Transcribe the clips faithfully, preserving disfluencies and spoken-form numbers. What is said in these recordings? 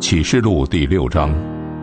启示录第六章。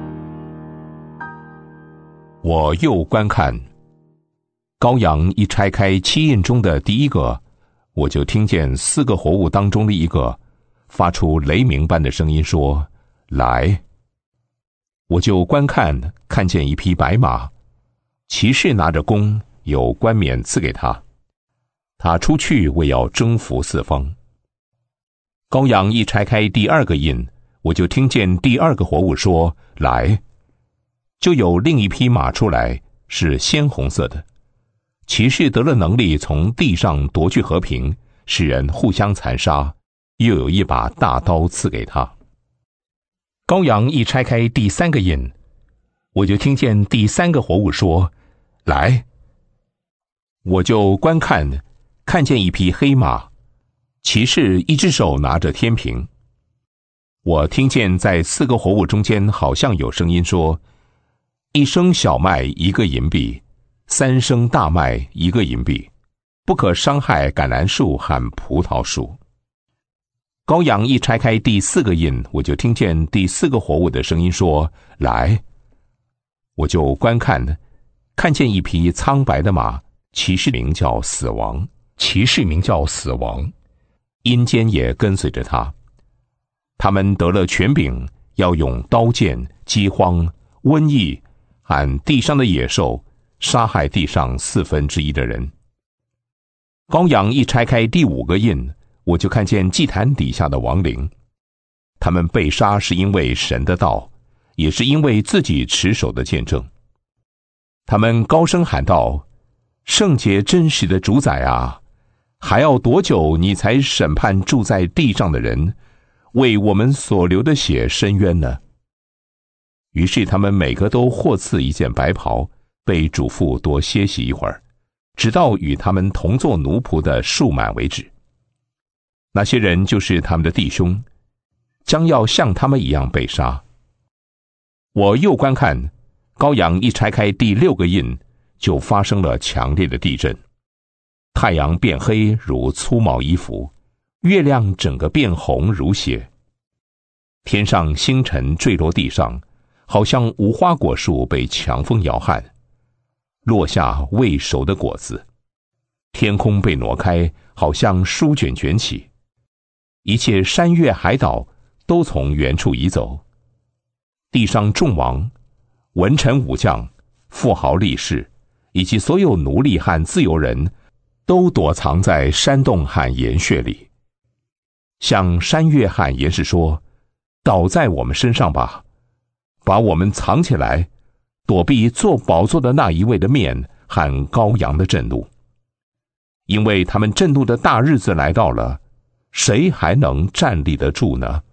我又观看，羔羊一拆开七印中的第一个，我就听见四个活物当中的一个发出雷鸣般的声音说：来！我就观看，看见一匹白马，骑士拿着弓，有冠冕赐给他，他出去为要征服四方。羔羊一拆开第二个印，我就听见第二个活物说：来！就有另一匹马出来，是鲜红色的，骑士得了能力从地上夺去和平，使人互相残杀，又有一把大刀赐给他。羔羊一拆开第三个印，我就听见第三个活物说：来！我就观看，看见一匹黑马，骑士一只手拿着天平。我听见在四个活物中间好像有声音说：一升小麦一个银币，三升大麦一个银币，不可伤害橄榄树和葡萄树。羔羊一拆开第四个印，我就听见第四个活物的声音说：来！我就观看，看见一匹苍白的马，骑士名叫死亡，骑士名叫死亡，阴间也跟随着他。他们得了权柄，要用刀剑、饥荒、瘟疫和地上的野兽杀害地上四分之一的人。羔羊一拆开第五个印，我就看见祭坛底下的亡灵，他们被杀是因为神的道，也是因为自己持守的见证。他们高声喊道：圣洁真实的主宰啊，还要多久你才审判住在地上的人，为我们所流的血伸冤呢？于是他们每个都获赐一件白袍，被嘱咐多歇息一会儿，直到与他们同做奴仆的数满为止。那些人就是他们的弟兄，将要像他们一样被杀。我又观看，羔羊一拆开第六个印，就发生了强烈的地震，太阳变黑如粗毛衣服，月亮整个变红如血，天上星辰坠落地上，好像无花果树被强风摇撼，落下未熟的果子。天空被挪开，好像书卷卷起，一切山岳海岛都从原处移走。地上众王、文臣武将、富豪力士，以及所有奴隶和自由人，都躲藏在山洞和岩穴里，向山岳和岩石说：倒在我们身上吧，把我们藏起来，躲避坐宝座的那一位的面和羔羊的震怒。因为他们震怒的大日子来到了，谁还能站立得住呢？